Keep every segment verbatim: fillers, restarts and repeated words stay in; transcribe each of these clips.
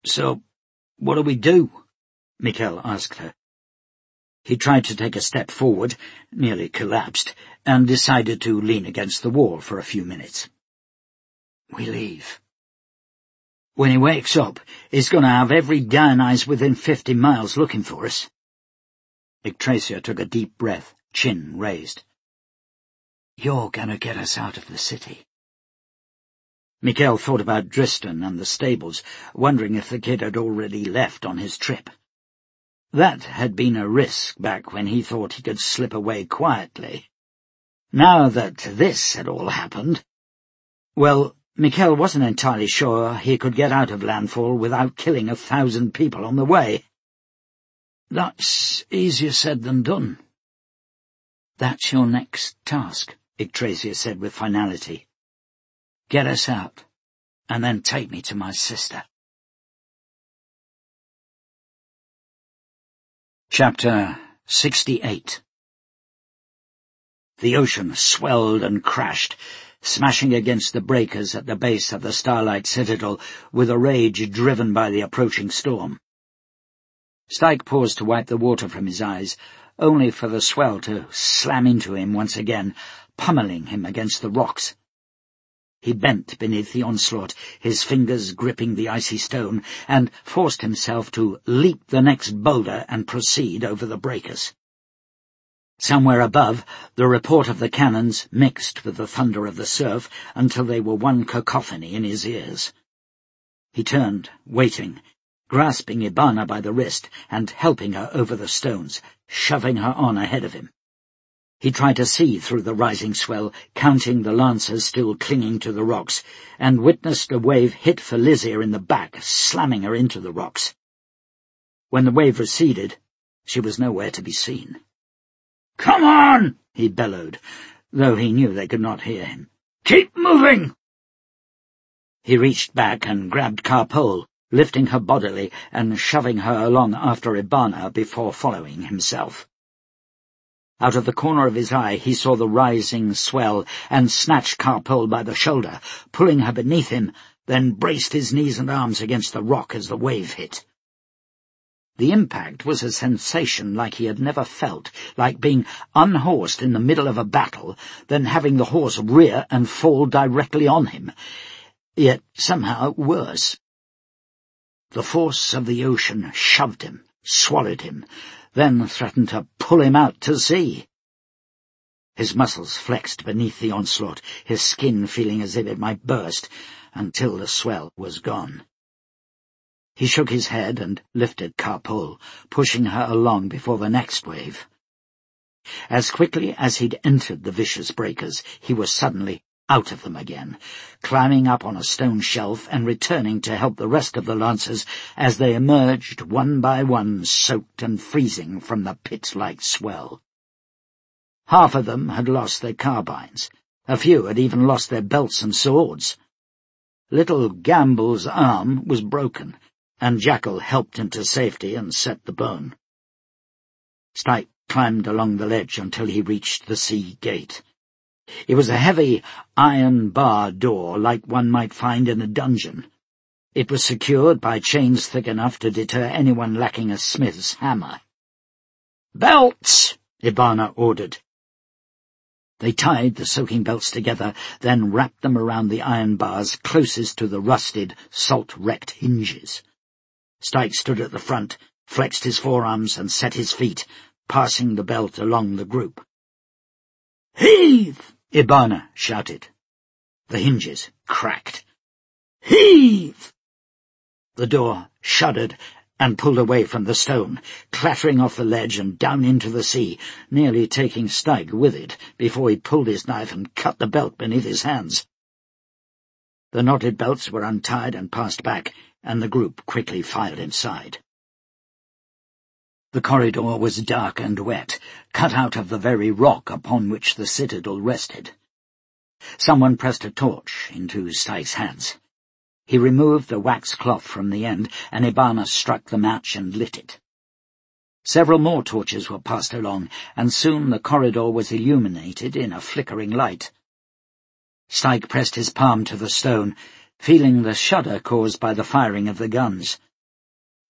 "So, what do we do?" Mikhail asked her. He tried to take a step forward, nearly collapsed, and decided to lean against the wall for a few minutes. "We leave. When he wakes up, he's going to have every Dionyse within fifty miles looking for us." Yggdrasil took a deep breath, chin raised. "You're going to get us out of the city." Mikhail thought about Dristan and the stables, wondering if the kid had already left on his trip. That had been a risk back when he thought he could slip away quietly. Now that this had all happened, well, Mikhail wasn't entirely sure he could get out of Landfall without killing a thousand people on the way. "That's easier said than done." "That's your next task," Yggdrasil said with finality. "Get us out, and then take me to my sister." Chapter sixty-eight. The ocean swelled and crashed, smashing against the breakers at the base of the Starlight Citadel with a rage driven by the approaching storm. Stike paused to wipe the water from his eyes, only for the swell to slam into him once again, pummeling him against the rocks. He bent beneath the onslaught, his fingers gripping the icy stone, and forced himself to leap the next boulder and proceed over the breakers. Somewhere above, the report of the cannons mixed with the thunder of the surf until they were one cacophony in his ears. He turned, waiting, grasping Ibana by the wrist and helping her over the stones, shoving her on ahead of him. He tried to see through the rising swell, counting the lancers still clinging to the rocks, and witnessed a wave hit Felicia in the back, slamming her into the rocks. When the wave receded, she was nowhere to be seen. "Come on!" he bellowed, though he knew they could not hear him. "Keep moving!" He reached back and grabbed Karpol, lifting her bodily and shoving her along after Ibana before following himself. Out of the corner of his eye he saw the rising swell and snatched Karpol by the shoulder, pulling her beneath him, then braced his knees and arms against the rock as the wave hit. The impact was a sensation like he had never felt, like being unhorsed in the middle of a battle, then having the horse rear and fall directly on him, yet somehow worse. The force of the ocean shoved him, swallowed him, then threatened to pull him out to sea. His muscles flexed beneath the onslaught, his skin feeling as if it might burst, until the swell was gone. He shook his head and lifted Karpol, pushing her along before the next wave. As quickly as he'd entered the vicious breakers, he was suddenly out of them again, climbing up on a stone shelf and returning to help the rest of the lancers as they emerged one by one, soaked and freezing from the pit-like swell. Half of them had lost their carbines. A few had even lost their belts and swords. Little Gamble's arm was broken, and Jackal helped him to safety and set the bone. Stike climbed along the ledge until he reached the sea gate. It was a heavy iron bar door like one might find in a dungeon. It was secured by chains thick enough to deter anyone lacking a smith's hammer. "Belts!" Ibana ordered. They tied the soaking belts together, then wrapped them around the iron bars closest to the rusted, salt-wrecked hinges. Stike stood at the front, flexed his forearms and set his feet, passing the belt along the group. "Heave!" Ibana shouted. The hinges cracked. "Heave!" The door shuddered and pulled away from the stone, clattering off the ledge and down into the sea, nearly taking Stike with it before he pulled his knife and cut the belt beneath his hands. The knotted belts were untied and passed back, and the group quickly filed inside. The corridor was dark and wet, cut out of the very rock upon which the citadel rested. Someone pressed a torch into Stike's hands. He removed the wax cloth from the end, and Ibana struck the match and lit it. Several more torches were passed along, and soon the corridor was illuminated in a flickering light. Stike pressed his palm to the stone, feeling the shudder caused by the firing of the guns.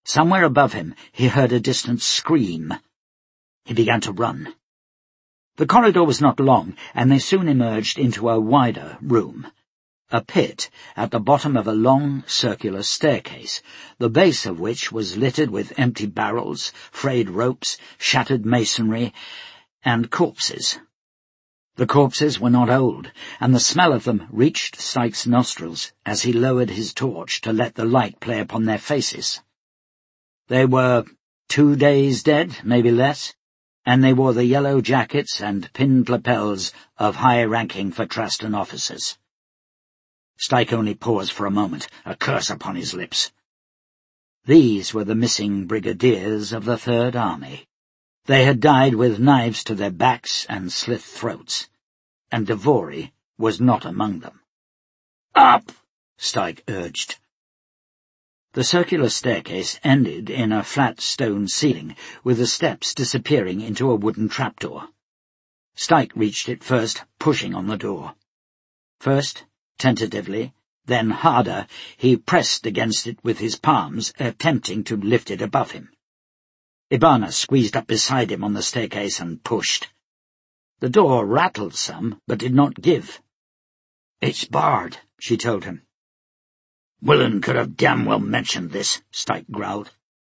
Somewhere above him he heard a distant scream. He began to run. The corridor was not long, and they soon emerged into a wider room. A pit at the bottom of a long circular staircase, the base of which was littered with empty barrels, frayed ropes, shattered masonry, and corpses. The corpses were not old, and the smell of them reached Stike's nostrils as he lowered his torch to let the light play upon their faces. They were two days dead, maybe less, and they wore the yellow jackets and pinned lapels of high-ranking Fatrastan officers. Stike only paused for a moment, a curse upon his lips. These were the missing brigadiers of the Third Army. They had died with knives to their backs and slit throats, and Dvory was not among them. "Up!" Stike urged. The circular staircase ended in a flat stone ceiling, with the steps disappearing into a wooden trapdoor. Stike reached it first, pushing on the door. First, tentatively, then harder, he pressed against it with his palms, attempting to lift it above him. Ibana squeezed up beside him on the staircase and pushed. The door rattled some, but did not give. "It's barred," she told him. "Willen could have damn well mentioned this," Stike growled.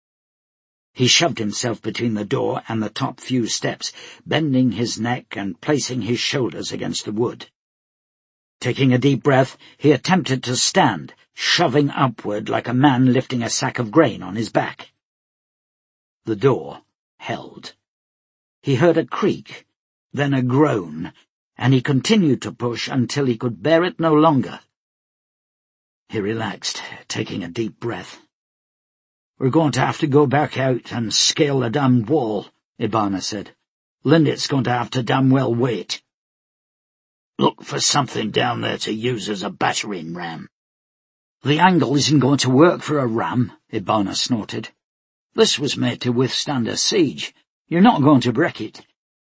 He shoved himself between the door and the top few steps, bending his neck and placing his shoulders against the wood. Taking a deep breath, he attempted to stand, shoving upward like a man lifting a sack of grain on his back. The door held. He heard a creak, then a groan, and he continued to push until he could bear it no longer. He relaxed, taking a deep breath. "We're going to have to go back out and scale the damned wall," Ibana said. "Lindit's going to have to damn well wait. Look for something down there to use as a battering ram." "The angle isn't going to work for a ram," Ibana snorted. "This was made to withstand a siege. You're not going to break it."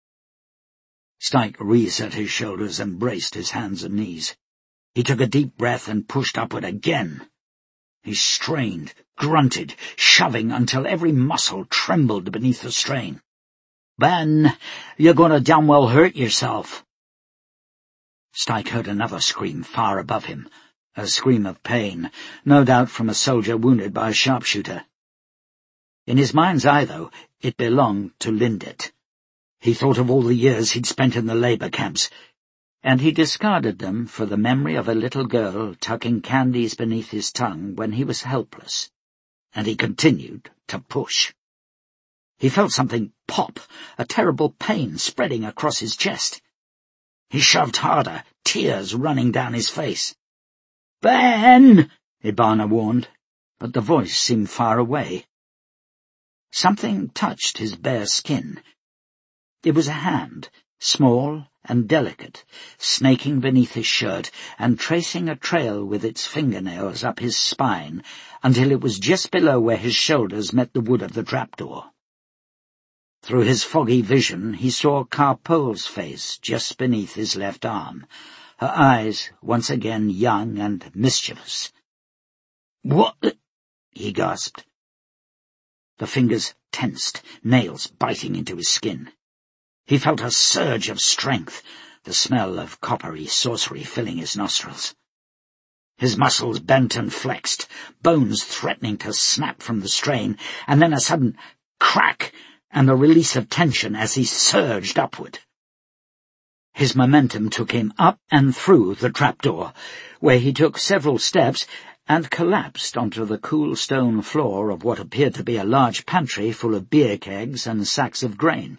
Stike reset his shoulders and braced his hands and knees. He took a deep breath and pushed upward again. He strained, grunted, shoving until every muscle trembled beneath the strain. "Ben, you're going to damn well hurt yourself." Stike heard another scream far above him, a scream of pain, no doubt from a soldier wounded by a sharpshooter. In his mind's eye, though, it belonged to Lindit. He thought of all the years he'd spent in the labour camps, and he discarded them for the memory of a little girl tucking candies beneath his tongue when he was helpless, and he continued to push. He felt something pop, a terrible pain spreading across his chest. He shoved harder, tears running down his face. "Ben!" Ibana warned, but the voice seemed far away. Something touched his bare skin. It was a hand, small and delicate, snaking beneath his shirt and tracing a trail with its fingernails up his spine until it was just below where his shoulders met the wood of the trapdoor. Through his foggy vision he saw Karpol's face just beneath his left arm, her eyes once again young and mischievous. "What?" he gasped. The fingers tensed, nails biting into his skin. He felt a surge of strength, the smell of coppery sorcery filling his nostrils. His muscles bent and flexed, bones threatening to snap from the strain, and then a sudden crack and the release of tension as he surged upward. His momentum took him up and through the trapdoor, where he took several steps and collapsed onto the cool stone floor of what appeared to be a large pantry full of beer kegs and sacks of grain.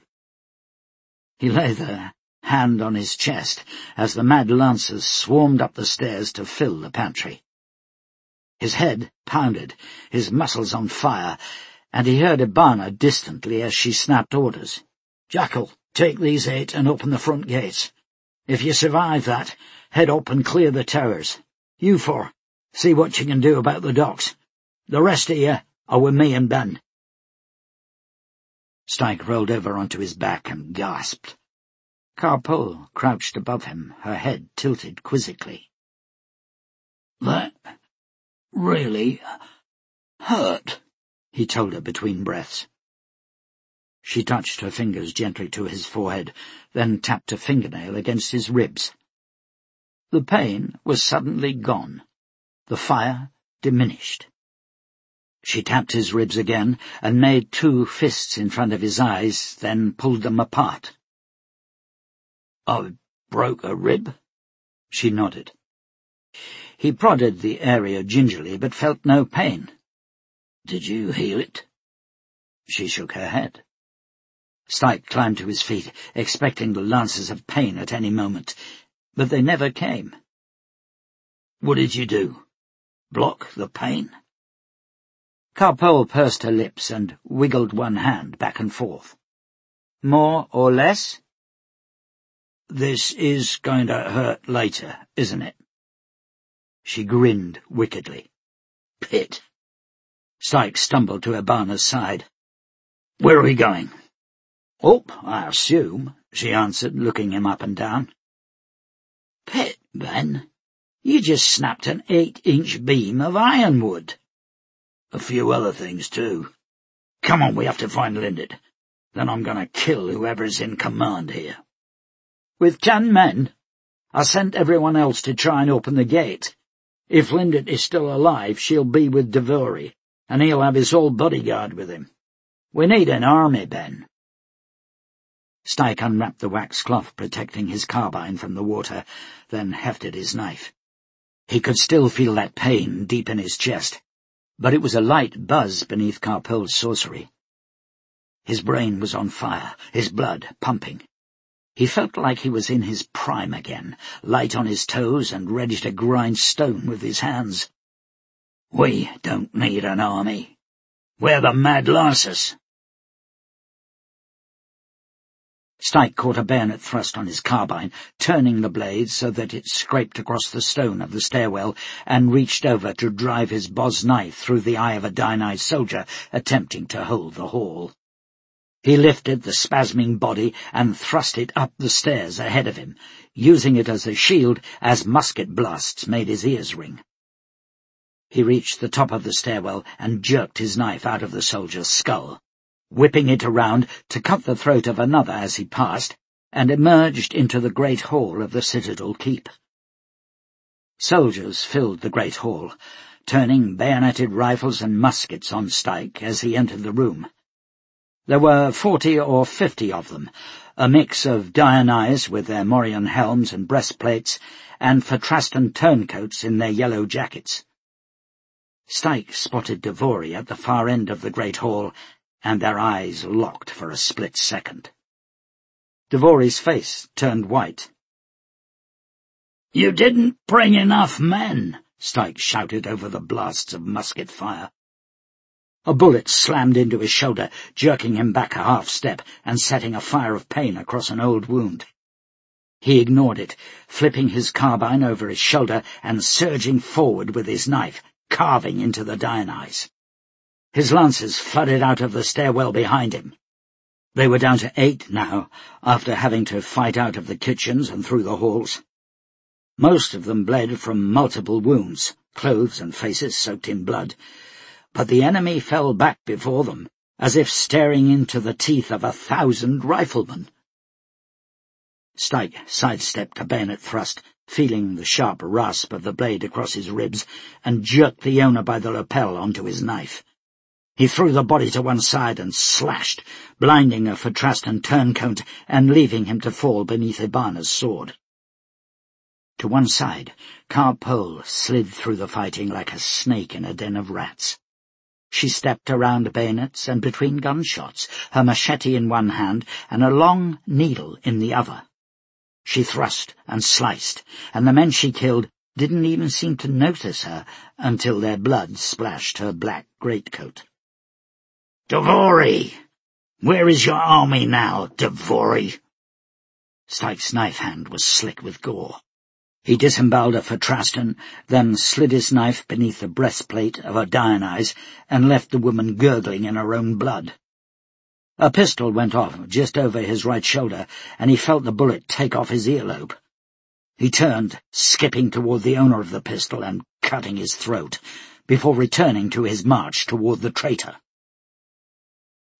He lay there, hand on his chest, as the mad lancers swarmed up the stairs to fill the pantry. His head pounded, his muscles on fire, and he heard Ibana distantly as she snapped orders. "Jackal, take these eight and open the front gates. If you survive that, head up and clear the towers. You four, see what you can do about the docks. The rest of you are with me and Ben." Stike rolled over onto his back and gasped. Karpol crouched above him, her head tilted quizzically. "That really hurt," he told her between breaths. She touched her fingers gently to his forehead, then tapped a fingernail against his ribs. The pain was suddenly gone. The fire diminished. She tapped his ribs again and made two fists in front of his eyes, then pulled them apart. "I broke a rib?" She nodded. He prodded the area gingerly, but felt no pain. "Did you heal it?" She shook her head. Stike climbed to his feet, expecting the lances of pain at any moment, but they never came. "What did you do? Block the pain?" Karpol pursed her lips and wiggled one hand back and forth. "More or less?" "This is going to hurt later, isn't it?" She grinned wickedly. "Pit." Stike stumbled to Ibana's side. "Where are we going?" "Up, I assume," she answered, looking him up and down. "Pit, Ben, you just snapped an eight-inch beam of ironwood." "A few other things, too. Come on, we have to find Lindit. Then I'm going to kill whoever's in command here." "With ten men? I sent everyone else to try and open the gate. If Lindit is still alive, she'll be with Devori, and he'll have his whole bodyguard with him. We need an army, Ben." Stike unwrapped the wax cloth protecting his carbine from the water, then hefted his knife. He could still feel that pain deep in his chest, but it was a light buzz beneath Karpol's sorcery. His brain was on fire, his blood pumping. He felt like he was in his prime again, light on his toes and ready to grind stone with his hands. "We don't need an army. We're the Mad Lancers." Stike caught a bayonet thrust on his carbine, turning the blade so that it scraped across the stone of the stairwell, and reached over to drive his boz knife through the eye of a Dianite soldier attempting to hold the hall. He lifted the spasming body and thrust it up the stairs ahead of him, using it as a shield as musket blasts made his ears ring. He reached the top of the stairwell and jerked his knife out of the soldier's skull, whipping it around to cut the throat of another as he passed, and emerged into the great hall of the Citadel Keep. Soldiers filled the great hall, turning bayoneted rifles and muskets on Stike as he entered the room. There were forty or fifty of them, a mix of Dianais with their morion helms and breastplates, and Fatrastan turncoats in their yellow jackets. Stike spotted Devori at the far end of the great hall, and their eyes locked for a split second. Devori's face turned white. "You didn't bring enough men," Stike shouted over the blasts of musket fire. A bullet slammed into his shoulder, jerking him back a half-step and setting a fire of pain across an old wound. He ignored it, flipping his carbine over his shoulder and surging forward with his knife, carving into the Dianais. His lancers flooded out of the stairwell behind him. They were down to eight now, after having to fight out of the kitchens and through the halls. Most of them bled from multiple wounds, clothes and faces soaked in blood, but the enemy fell back before them, as if staring into the teeth of a thousand riflemen. Stike sidestepped a bayonet thrust, feeling the sharp rasp of the blade across his ribs, and jerked the owner by the lapel onto his knife. He threw the body to one side and slashed, blinding a Fatrastan turncoat and leaving him to fall beneath Ibana's sword. To one side, Karpol slid through the fighting like a snake in a den of rats. She stepped around bayonets and between gunshots, her machete in one hand and a long needle in the other. She thrust and sliced, and the men she killed didn't even seem to notice her until their blood splashed her black greatcoat. "Devori! Where is your army now, Devori?" Stike's knife hand was slick with gore. He disemboweled a Fatrastan, then slid his knife beneath the breastplate of a Dianais and left the woman gurgling in her own blood. A pistol went off just over his right shoulder, and he felt the bullet take off his earlobe. He turned, skipping toward the owner of the pistol and cutting his throat, before returning to his march toward the traitor.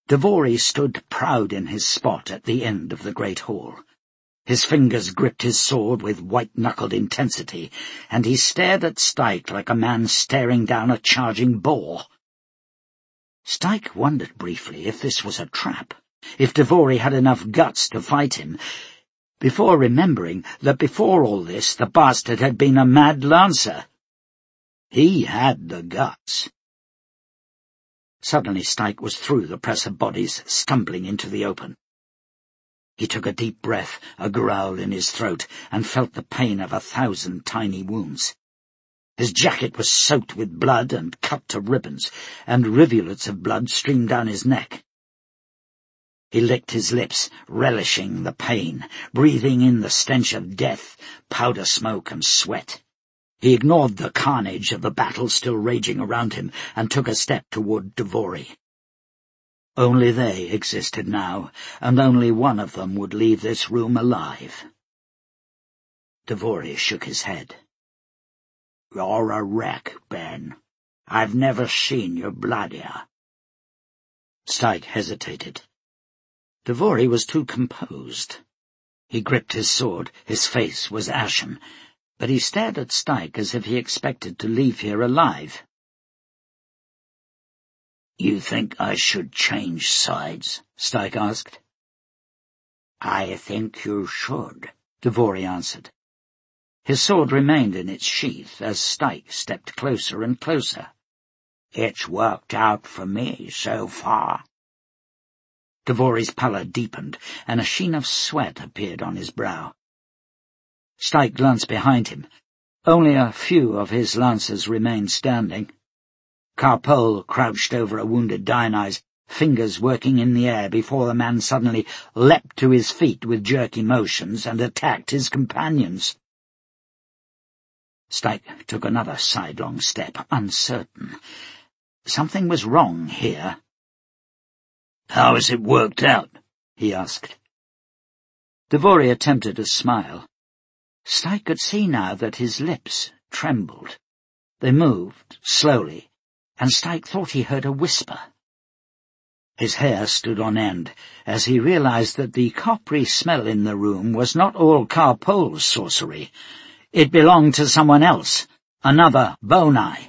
Dvory stood proud in his spot at the end of the great hall. His fingers gripped his sword with white-knuckled intensity, and he stared at Stike like a man staring down a charging boar. Stike wondered briefly if this was a trap, if Dvory had enough guts to fight him, before remembering that before all this the bastard had been a mad lancer. He had the guts. Suddenly Stike was through the press of bodies, stumbling into the open. He took a deep breath, a growl in his throat, and felt the pain of a thousand tiny wounds. His jacket was soaked with blood and cut to ribbons, and rivulets of blood streamed down his neck. He licked his lips, relishing the pain, breathing in the stench of death, powder smoke and sweat. He ignored the carnage of the battle still raging around him and took a step toward Dvory. Only they existed now, and only one of them would leave this room alive. Dvory shook his head. "You're a wreck, Ben. I've never seen you bloodier." Stike hesitated. Dvory was too composed. He gripped his sword, his face was ashen, but he stared at Stike as if he expected to leave here alive. "You think I should change sides?" Stike asked. "I think you should," Dvory answered. His sword remained in its sheath as Stike stepped closer and closer. "It's worked out for me so far." Dvory's pallor deepened, and a sheen of sweat appeared on his brow. Stike glanced behind him. Only a few of his lancers remained standing. Karpol crouched over a wounded Dionyse, fingers working in the air before the man suddenly leapt to his feet with jerky motions and attacked his companions. Stike took another sidelong step, uncertain. Something was wrong here. "How has it worked out?" he asked. Dvory attempted a smile. Stike could see now that his lips trembled. They moved slowly, and Stike thought he heard a whisper. His hair stood on end as he realized that the coppery smell in the room was not all Karpol's sorcery. It belonged to someone else, another Bonai.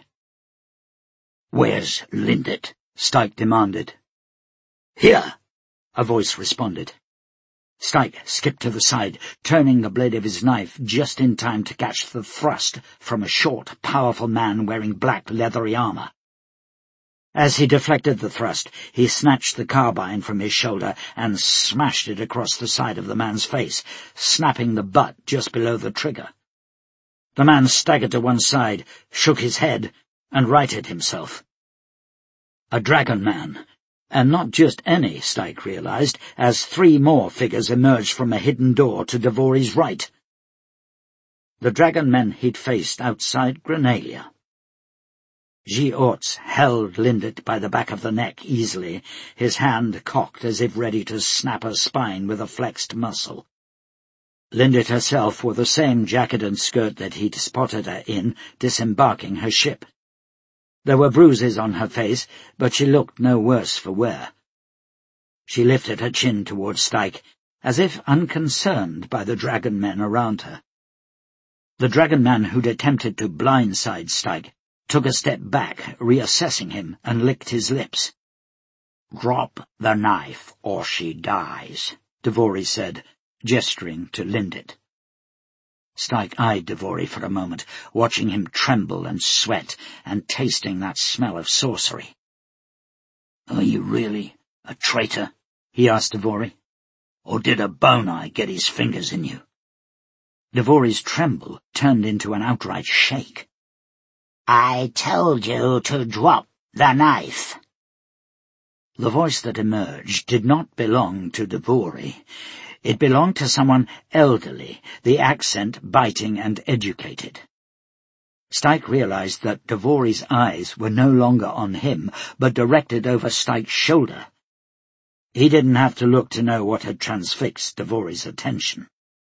"Where's Lindet?" Stike demanded. "Here," a voice responded. Stike skipped to the side, turning the blade of his knife just in time to catch the thrust from a short, powerful man wearing black leathery armor. As he deflected the thrust, he snatched the carbine from his shoulder and smashed it across the side of the man's face, snapping the butt just below the trigger. The man staggered to one side, shook his head, and righted himself. A dragon man, and not just any, Stike realized, as three more figures emerged from a hidden door to Dvory's right. The dragon men he'd faced outside Grenalia. Ji-Orts held Lindet by the back of the neck easily, his hand cocked as if ready to snap her spine with a flexed muscle. Lindet herself wore the same jacket and skirt that he'd spotted her in, disembarking her ship. There were bruises on her face, but she looked no worse for wear. She lifted her chin towards Stike, as if unconcerned by the dragon men around her. The dragon man who'd attempted to blindside Stike took a step back, reassessing him, and licked his lips. "Drop the knife, or she dies," Dvory said, gesturing to Lindet. Stike eyed Dvory for a moment, watching him tremble and sweat, and tasting that smell of sorcery. "Are you really a traitor?" he asked Dvory. "Or did a Bonai get his fingers in you?" Dvory's tremble turned into an outright shake. "I told you to drop the knife." The voice that emerged did not belong to Dvory. It belonged to someone elderly, the accent biting and educated. Stike realized that Dvory's eyes were no longer on him, but directed over Stike's shoulder. He didn't have to look to know what had transfixed Dvory's attention.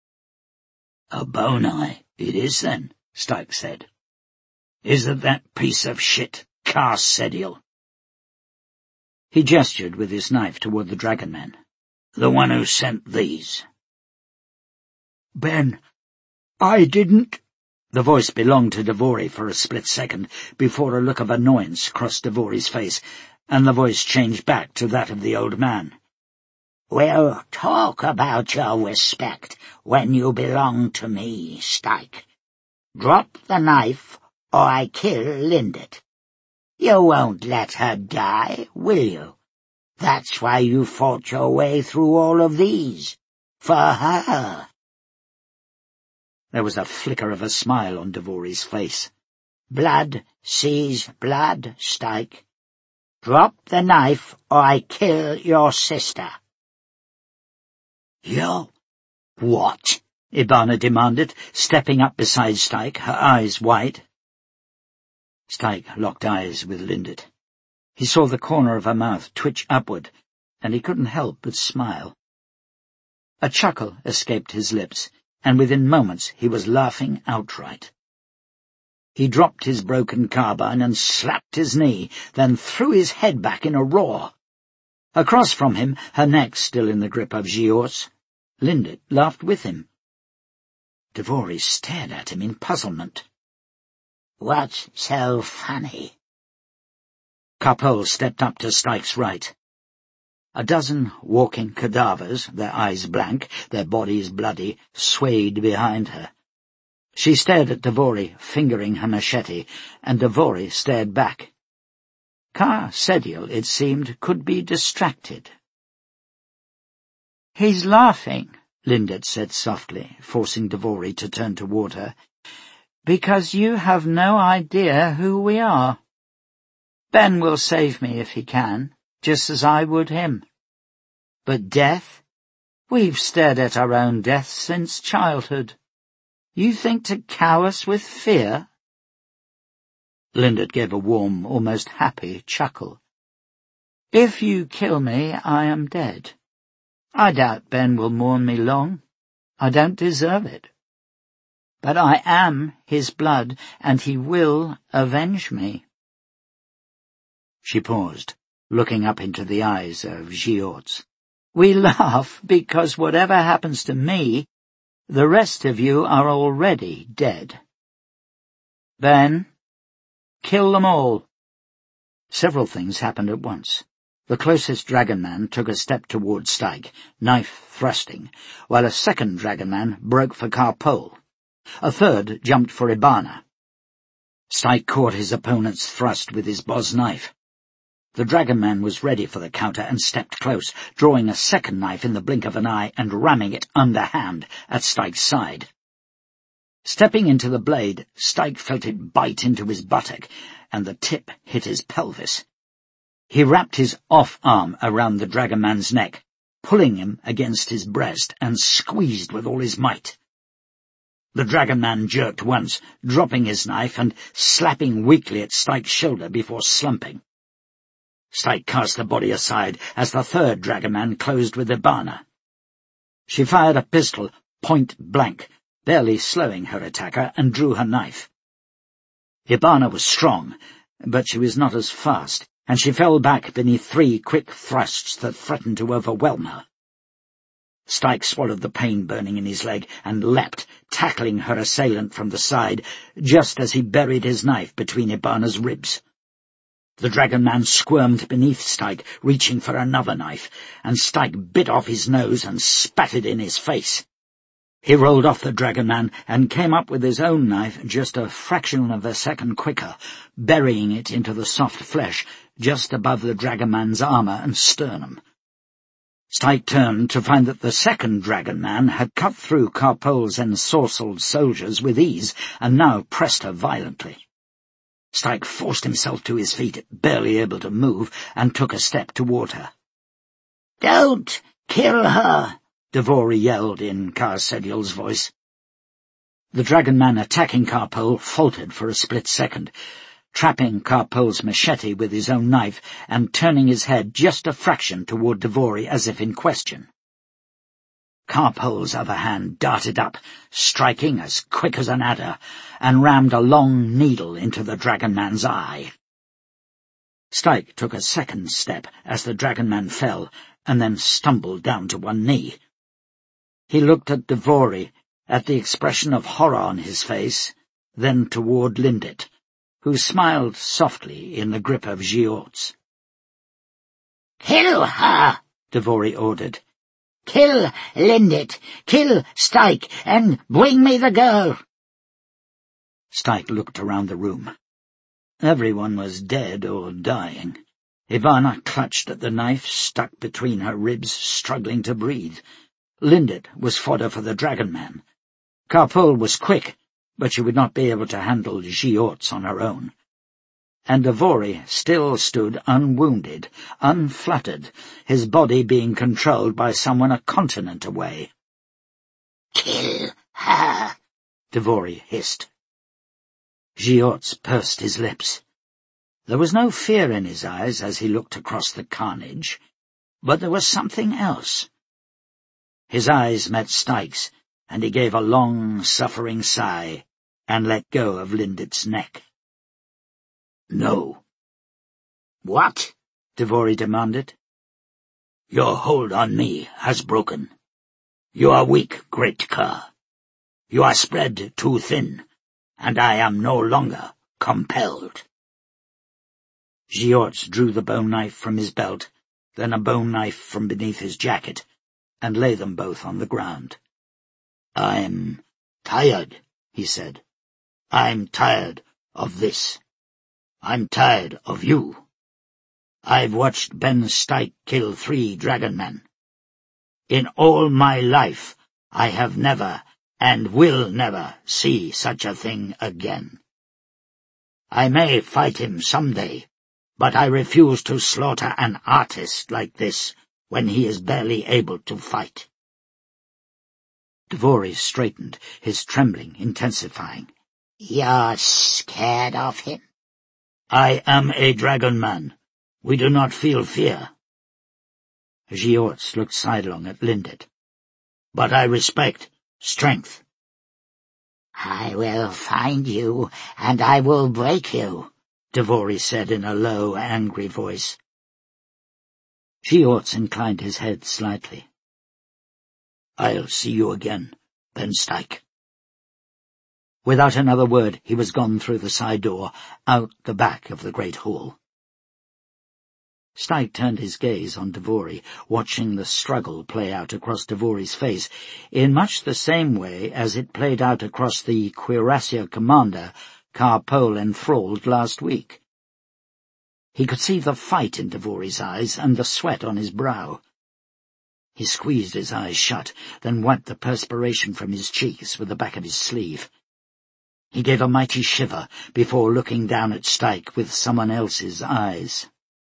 "A Bonai it is, then," Stike said. "Is it that piece of shit, Kar Sedial?" He gestured with his knife toward the dragon man. "The one who sent these." "Ben, I didn't—" The voice belonged to Dvory for a split second before a look of annoyance crossed Dvory's face, and the voice changed back to that of the old man. "We'll talk about your respect when you belong to me, Stike. Drop the knife, or I kill Lindit. You won't let her die, will you? That's why you fought your way through all of these. For her." There was a flicker of a smile on Dvory's face. "Blood sees blood, Stike. Drop the knife, or I kill your sister." "You what?" Ibana demanded, stepping up beside Stike, her eyes wide. Stike locked eyes with Lindit. He saw the corner of her mouth twitch upward, and he couldn't help but smile. A chuckle escaped his lips, and within moments he was laughing outright. He dropped his broken carbine and slapped his knee, then threw his head back in a roar. Across from him, her neck still in the grip of Gios, Lindit laughed with him. Dvory stared at him in puzzlement. "What's so funny?" Karpol stepped up to Stike's right. A dozen walking cadavers, their eyes blank, their bodies bloody, swayed behind her. She stared at Dvory, fingering her machete, and Dvory stared back. Kar Sedial, it seemed, could be distracted. "He's laughing," Lindit said softly, forcing Dvory to turn toward her, "because you have no idea who we are. Ben will save me if he can, just as I would him. But death? We've stared at our own death since childhood. You think to cow us with fear?" Lindit gave a warm, almost happy chuckle. "If you kill me, I am dead. I doubt Ben will mourn me long. I don't deserve it. But I am his blood, and he will avenge me." She paused, looking up into the eyes of Gios. "We laugh because whatever happens to me, the rest of you are already dead. Ben, kill them all." Several things happened at once. The closest dragon man took a step toward Stike, knife thrusting, while a second dragon man broke for Karpol. A third jumped for Ibana. Stike caught his opponent's thrust with his boss knife. The dragon man was ready for the counter and stepped close, drawing a second knife in the blink of an eye and ramming it underhand at Stike's side. Stepping into the blade, Stike felt it bite into his buttock, and the tip hit his pelvis. He wrapped his off arm around the dragon man's neck, pulling him against his breast, and squeezed with all his might. The dragon man jerked once, dropping his knife and slapping weakly at Stike's shoulder before slumping. Stike cast the body aside as the third dragon man closed with Ibana. She fired a pistol, point blank, barely slowing her attacker, and drew her knife. Ibana was strong, but she was not as fast, and she fell back beneath three quick thrusts that threatened to overwhelm her. Stike swallowed the pain burning in his leg and leapt, tackling her assailant from the side, just as he buried his knife between Ibana's ribs. The dragon man squirmed beneath Stike, reaching for another knife, and Stike bit off his nose and spat it in his face. He rolled off the dragon man and came up with his own knife just a fraction of a second quicker, burying it into the soft flesh just above the dragon man's armor and sternum. Stike turned to find that the second dragon man had cut through Karpol's ensorcelled soldiers with ease and now pressed her violently. Stike forced himself to his feet, barely able to move, and took a step toward her. "Don't kill her!" Dvory yelled in Kar Sedial's voice. The dragon man attacking Karpol faltered for a split second, trapping Karpol's machete with his own knife and turning his head just a fraction toward Dvory as if in question. Karpol's other hand darted up, striking as quick as an adder, and rammed a long needle into the dragon man's eye. Stike took a second step as the dragonman fell, and then stumbled down to one knee. He looked at Dvory, at the expression of horror on his face, then toward Lindit, who smiled softly in the grip of Giot's. "Kill her!" Dvory ordered. "Kill Lindit, kill Stike, and bring me the girl." Stike looked around the room. Everyone was dead or dying. Ivana clutched at the knife stuck between her ribs, struggling to breathe. Lindit was fodder for the dragonman. Karpol was quick, but she would not be able to handle Giot's on her own. And Dvory still stood unwounded, unfluttered, his body being controlled by someone a continent away. "Kill her," Dvory hissed. Giot's pursed his lips. There was no fear in his eyes as he looked across the carnage, but there was something else. His eyes met Stike's, and he gave a long, suffering sigh and let go of Lindit's neck. "No." "What?" Dvory demanded. "Your hold on me has broken. You are weak, great Ka. You are spread too thin, and I am no longer compelled." Giot drew the bone knife from his belt, then a bone knife from beneath his jacket, and lay them both on the ground. "I'm tired," he said. "I'm tired of this. I'm tired of you. I've watched Ben Stike kill three dragonmen. In all my life I have never and will never see such a thing again. I may fight him some day, but I refuse to slaughter an artist like this when he is barely able to fight." Dvory straightened, his trembling intensifying. "You're scared of him?" "I am a dragonman. We do not feel fear." Giot looked sidelong at Lindit. "But I respect strength." "I will find you, and I will break you," Dvory said in a low, angry voice. Giot inclined his head slightly. "I'll see you again, Ben Stike." Without another word, he was gone through the side door, out the back of the great hall. Stike turned his gaze on Dvory, watching the struggle play out across Dvory's face in much the same way as it played out across the cuirassier commander Karpol enthralled last week. He could see the fight in Dvory's eyes and the sweat on his brow. He squeezed his eyes shut, then wiped the perspiration from his cheeks with the back of his sleeve. He gave a mighty shiver before looking down at Stike with someone else's eyes.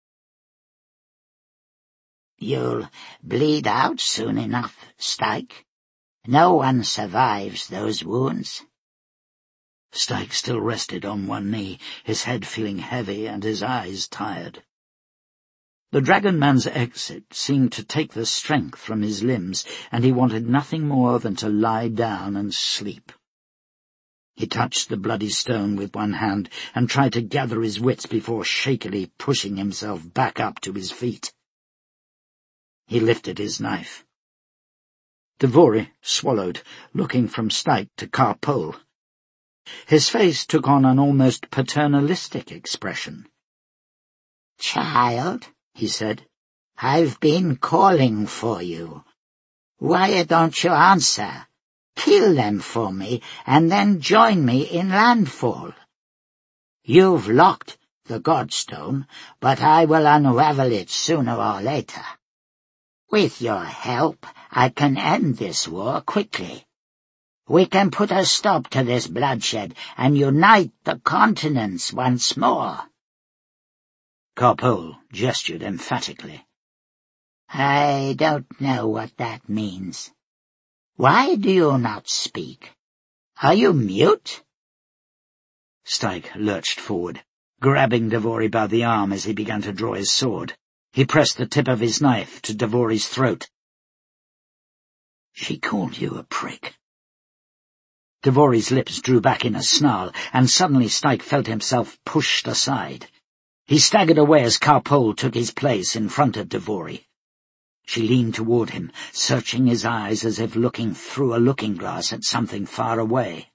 "You'll bleed out soon enough, Stike. No one survives those wounds." Stike still rested on one knee, his head feeling heavy and his eyes tired. The dragonman's exit seemed to take the strength from his limbs, and he wanted nothing more than to lie down and sleep. He touched the bloody stone with one hand and tried to gather his wits before shakily pushing himself back up to his feet. He lifted his knife. Dvory swallowed, looking from Stike to Karpol. His face took on an almost paternalistic expression. "Child," he said, "I've been calling for you. Why don't you answer? Kill them for me, and then join me in landfall. You've locked the Godstone, but I will unravel it sooner or later. With your help, I can end this war quickly. We can put a stop to this bloodshed and unite the continents once more." Karpol gestured emphatically. "I don't know what that means. Why do you not speak? Are you mute?" Stike lurched forward, grabbing Dvory by the arm as he began to draw his sword. He pressed the tip of his knife to Dvory's throat. "She called you a prick." Dvory's lips drew back in a snarl, and suddenly Stike felt himself pushed aside. He staggered away as Karpol took his place in front of Dvory. She leaned toward him, searching his eyes as if looking through a looking-glass at something far away.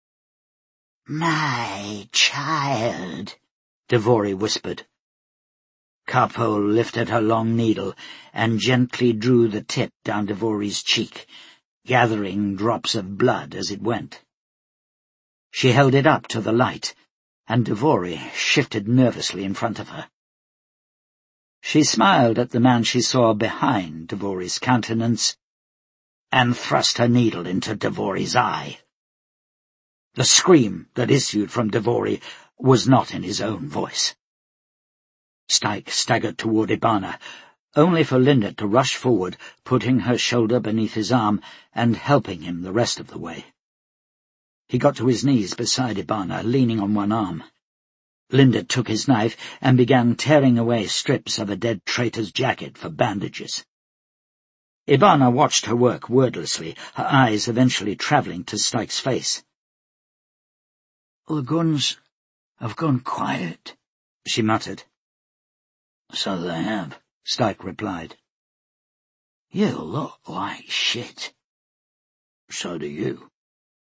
"My child," Dvory whispered. Karpol lifted her long needle and gently drew the tip down Dvory's cheek, gathering drops of blood as it went. She held it up to the light, and Dvory shifted nervously in front of her. She smiled at the man she saw behind Dvory's countenance, and thrust her needle into Dvory's eye. The scream that issued from Dvory was not in his own voice. Stike staggered toward Ibana, only for Linda to rush forward, putting her shoulder beneath his arm and helping him the rest of the way. He got to his knees beside Ibana, leaning on one arm. Linda took his knife and began tearing away strips of a dead traitor's jacket for bandages. Ibana watched her work wordlessly, her eyes eventually travelling to Stike's face. "The guns have gone quiet," she muttered. "So they have," Stike replied. "You look like shit." "So do you."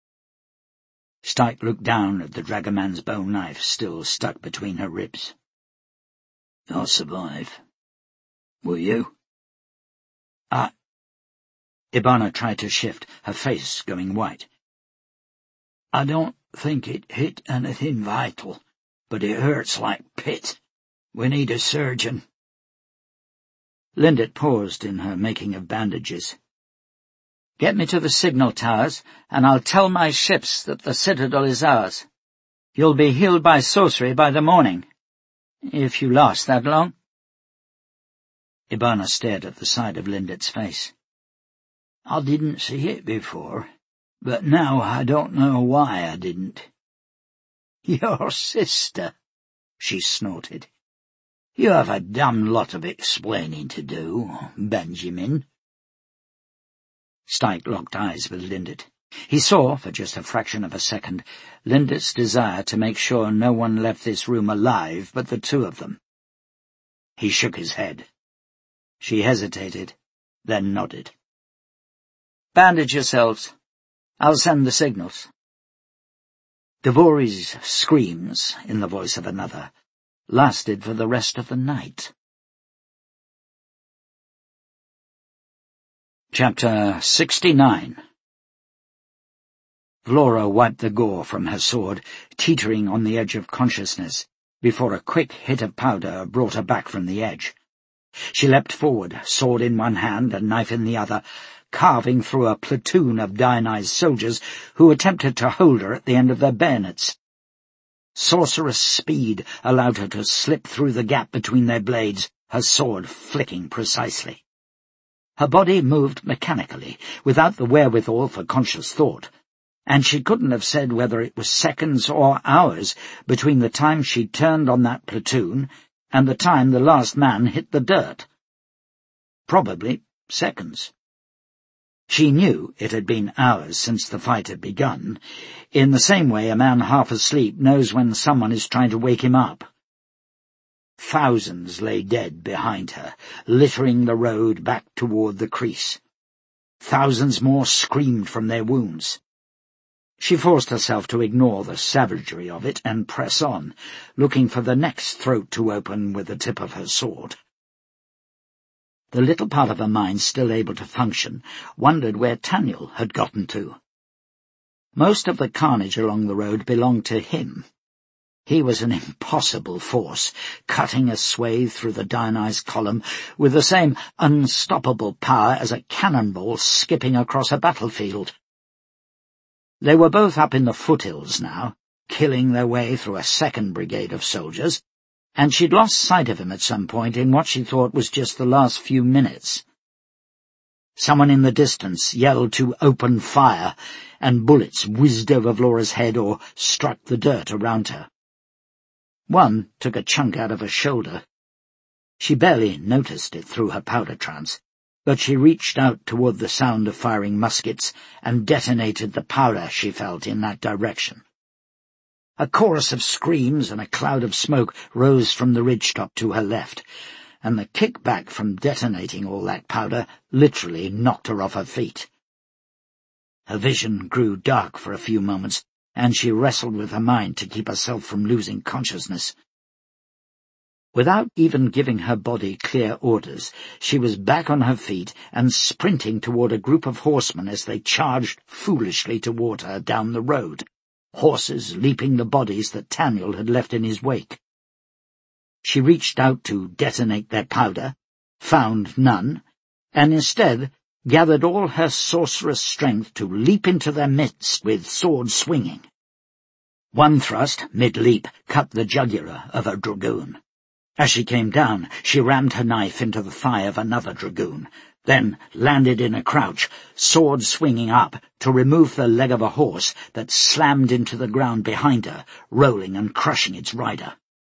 Stike looked down at the dragoman's bone knife still stuck between her ribs. "I'll survive. Will you?" I... Ibana tried to shift, her face going white. "I don't think it hit anything vital, but it hurts like pit. We need a surgeon." Lindet paused in her making of bandages. "Get me to the signal towers, and I'll tell my ships that the citadel is ours. You'll be healed by sorcery by the morning, if you last that long." Ibana stared at the side of Lindet's face. "I didn't see it before, but now I don't know why I didn't." "Your sister," she snorted. "You have a damn lot of explaining to do, Benjamin." Stike locked eyes with Lindet. He saw, for just a fraction of a second, Lindet's desire to make sure no one left this room alive but the two of them. He shook his head. She hesitated, then nodded. "Bandage yourselves. I'll send the signals." Dvory's screams, in the voice of another, lasted for the rest of the night. Chapter sixty-nine. Vlora wiped the gore from her sword, teetering on the edge of consciousness, before a quick hit of powder brought her back from the edge. She leapt forward, sword in one hand and knife in the other, carving through a platoon of Diony's soldiers who attempted to hold her at the end of their bayonets. Sorcerous speed allowed her to slip through the gap between their blades, her sword flicking precisely. Her body moved mechanically, without the wherewithal for conscious thought, and she couldn't have said whether it was seconds or hours between the time she turned on that platoon and the time the last man hit the dirt. Probably seconds. She knew it had been hours since the fight had begun, in the same way a man half asleep knows when someone is trying to wake him up. Thousands lay dead behind her, littering the road back toward the crease. Thousands more screamed from their wounds. She forced herself to ignore the savagery of it and press on, looking for the next throat to open with the tip of her sword. The little part of her mind still able to function wondered where Taniel had gotten to. Most of the carnage along the road belonged to him. He was an impossible force, cutting a swathe through the Diony's column with the same unstoppable power as a cannonball skipping across a battlefield. They were both up in the foothills now, killing their way through a second brigade of soldiers, and she'd lost sight of him at some point in what she thought was just the last few minutes. Someone in the distance yelled to open fire, and bullets whizzed over Vlora's head or struck the dirt around her. One took a chunk out of her shoulder. She barely noticed it through her powder trance, but she reached out toward the sound of firing muskets and detonated the powder she felt in that direction. A chorus of screams and a cloud of smoke rose from the ridgetop to her left, and the kickback from detonating all that powder literally knocked her off her feet. Her vision grew dark for a few moments, and she wrestled with her mind to keep herself from losing consciousness. Without even giving her body clear orders, she was back on her feet and sprinting toward a group of horsemen as they charged foolishly toward her down the road, horses leaping the bodies that Tamiel had left in his wake. She reached out to detonate their powder, found none, and instead gathered all her sorceress strength to leap into their midst with sword swinging. One thrust, mid-leap, cut the jugular of a dragoon. As she came down, she rammed her knife into the thigh of another dragoon, then landed in a crouch, sword swinging up, to remove the leg of a horse that slammed into the ground behind her, rolling and crushing its rider.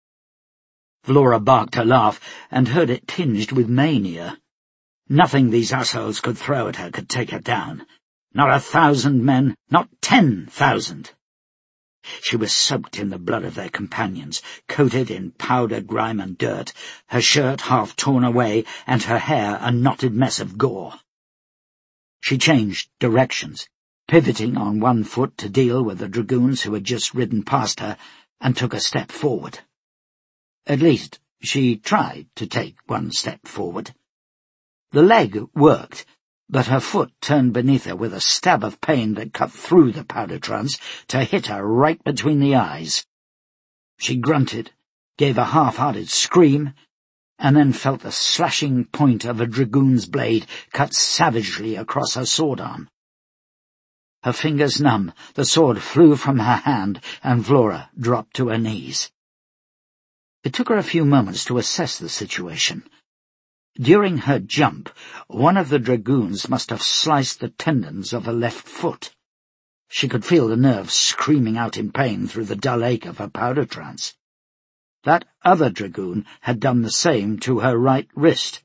Vlora barked her laugh and heard it tinged with mania. Nothing these assholes could throw at her could take her down. Not a thousand men, not ten thousand. She was soaked in the blood of their companions, coated in powder, grime, and dirt, her shirt half torn away, and her hair a knotted mess of gore. She changed directions, pivoting on one foot to deal with the dragoons who had just ridden past her, and took a step forward. At least, she tried to take one step forward. The leg worked, but her foot turned beneath her with a stab of pain that cut through the powder trance to hit her right between the eyes. She grunted, gave a half-hearted scream, and then felt the slashing point of a dragoon's blade cut savagely across her sword arm. Her fingers numb, the sword flew from her hand, and Vlora dropped to her knees. It took her a few moments to assess the situation. During her jump, one of the dragoons must have sliced the tendons of her left foot. She could feel the nerves screaming out in pain through the dull ache of her powder trance. That other dragoon had done the same to her right wrist.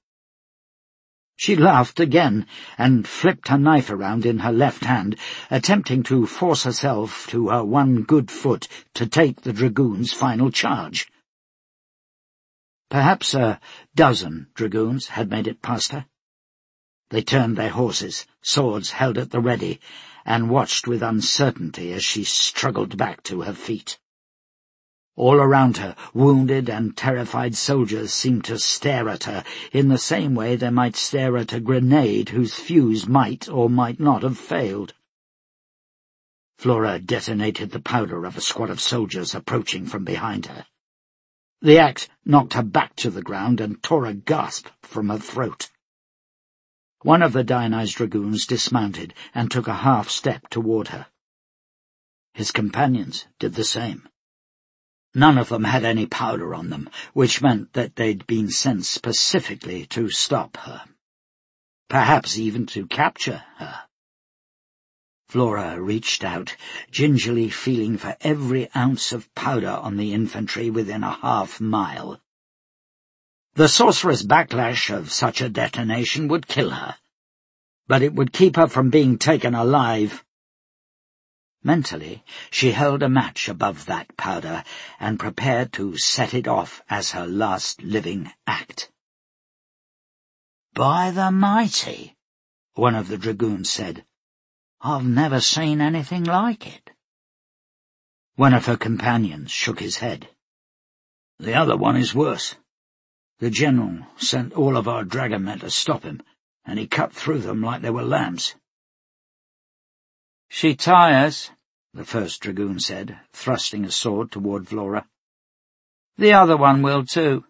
She laughed again and flipped her knife around in her left hand, attempting to force herself to her one good foot to take the dragoon's final charge. Perhaps a dozen dragoons had made it past her. They turned their horses, swords held at the ready, and watched with uncertainty as she struggled back to her feet. All around her, wounded and terrified soldiers seemed to stare at her in the same way they might stare at a grenade whose fuse might or might not have failed. Vlora detonated the powder of a squad of soldiers approaching from behind her. The axe knocked her back to the ground and tore a gasp from her throat. One of the Diony's dragoons dismounted and took a half-step toward her. His companions did the same. None of them had any powder on them, which meant that they'd been sent specifically to stop her. Perhaps even to capture her. Vlora reached out, gingerly feeling for every ounce of powder on the infantry within a half-mile. The sorceress backlash of such a detonation would kill her, but it would keep her from being taken alive. Mentally, she held a match above that powder and prepared to set it off as her last living act. "By the mighty," one of the dragoons said. "I've never seen anything like it." One of her companions shook his head. "The other one is worse. The general sent all of our dragon men to stop him, and he cut through them like they were lambs." "She tires," the first dragoon said, thrusting a sword toward Vlora. "The other one will too."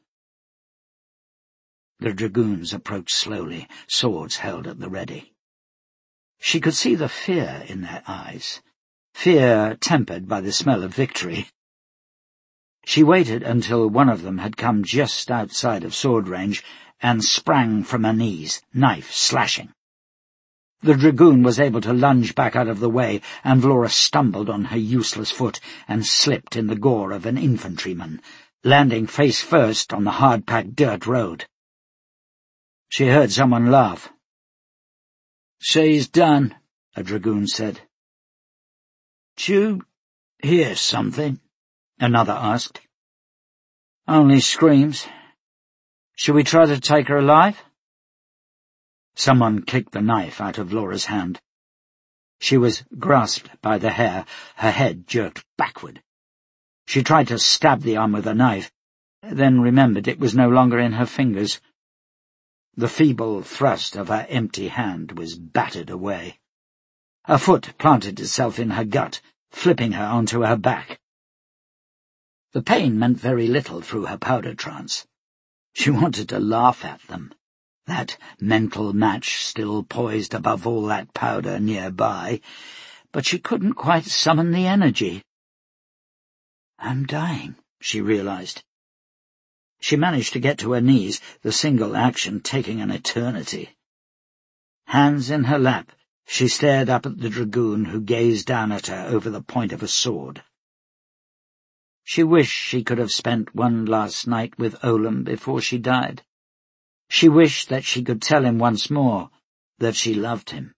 The dragoons approached slowly, swords held at the ready. She could see the fear in their eyes, fear tempered by the smell of victory. She waited until one of them had come just outside of sword range and sprang from her knees, knife slashing. The dragoon was able to lunge back out of the way, and Vlora stumbled on her useless foot and slipped in the gore of an infantryman, landing face first on the hard-packed dirt road. She heard someone laugh. "She's done," a dragoon said. "Do you hear something?" another asked. Only screams. Shall we try to take her alive? Someone kicked the knife out of Laura's hand. She was grasped by the hair, her head jerked backward. She tried to stab the arm with a knife, then remembered it was no longer in her fingers. The feeble thrust of her empty hand was battered away. A foot planted itself in her gut, flipping her onto her back. The pain meant very little through her powder trance. She wanted to laugh at them, that mental match still poised above all that powder nearby, but she couldn't quite summon the energy. I'm dying, she realized. She managed to get to her knees, the single action taking an eternity. Hands in her lap, she stared up at the dragoon who gazed down at her over the point of a sword. She wished she could have spent one last night with Olum before she died. She wished that she could tell him once more that she loved him.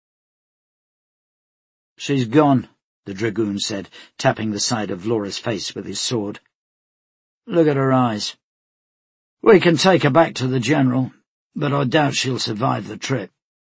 She's gone, the dragoon said, tapping the side of Laura's face with his sword. Look at her eyes. We can take her back to the general, but I doubt she'll survive the trip.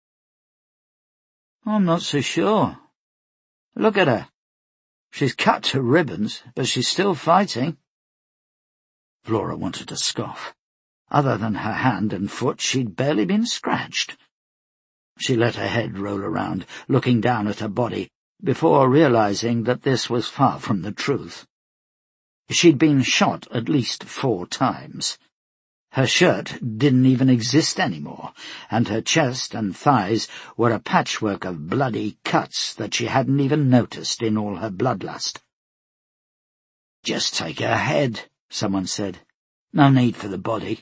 I'm not so sure. Look at her. She's cut to ribbons, but she's still fighting. Flora wanted to scoff. Other than her hand and foot, she'd barely been scratched. She let her head roll around, looking down at her body, before realizing that this was far from the truth. She'd been shot at least four times. Her shirt didn't even exist anymore, and her chest and thighs were a patchwork of bloody cuts that she hadn't even noticed in all her bloodlust. Just take her head, someone said. No need for the body.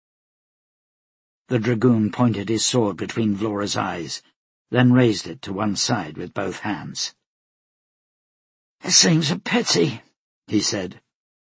The dragoon pointed his sword between Flora's eyes, then raised it to one side with both hands. It seems a pity, he said.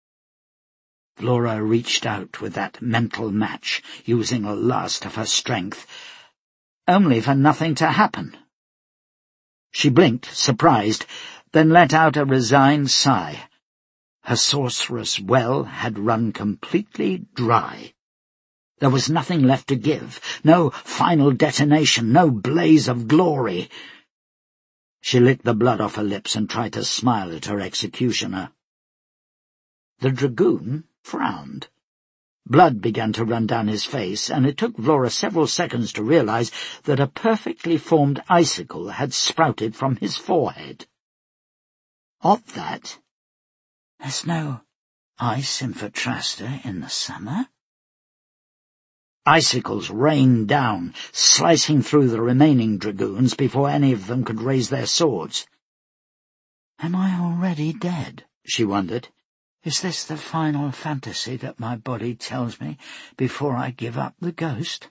Flora reached out with that mental match, using the last of her strength, only for nothing to happen. She blinked, surprised, then let out a resigned sigh. Her sorcerous well had run completely dry. There was nothing left to give, no final detonation, no blaze of glory. She licked the blood off her lips and tried to smile at her executioner. The dragoon frowned. Blood began to run down his face, and it took Flora several seconds to realize that a perfectly formed icicle had sprouted from his forehead. Odd that. There's no ice in Vertrasta in the summer. Icicles rained down, slicing through the remaining dragoons before any of them could raise their swords. Am I already dead? She wondered. Is this the final fantasy that my body tells me before I give up the ghost?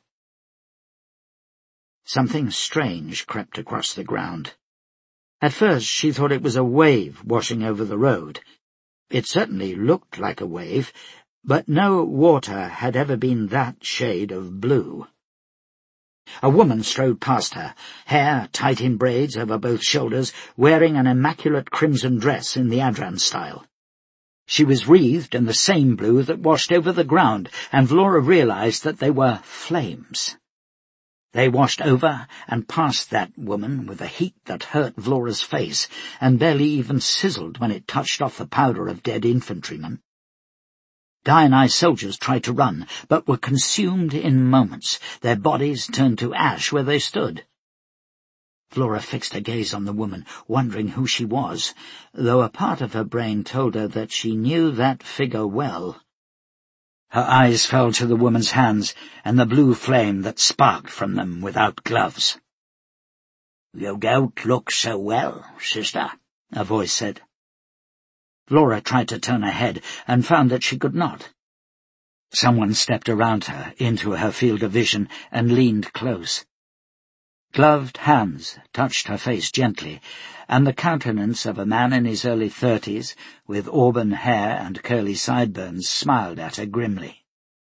Something strange crept across the ground. At first she thought it was a wave washing over the road. It certainly looked like a wave, but no water had ever been that shade of blue. A woman strode past her, hair tight in braids over both shoulders, wearing an immaculate crimson dress in the Adran style. She was wreathed in the same blue that washed over the ground, and Flora realized that they were flames. They washed over and past that woman with a heat that hurt Flora's face, and barely even sizzled when it touched off the powder of dead infantrymen. Diony's soldiers tried to run, but were consumed in moments, their bodies turned to ash where they stood. Flora fixed her gaze on the woman, wondering who she was, though a part of her brain told her that she knew that figure well. Her eyes fell to the woman's hands and the blue flame that sparked from them without gloves. "You don't look so well, sister," a voice said. Flora tried to turn her head and found that she could not. Someone stepped around her, into her field of vision, and leaned close. Gloved hands touched her face gently, and the countenance of a man in his early thirties, with auburn hair and curly sideburns, smiled at her grimly.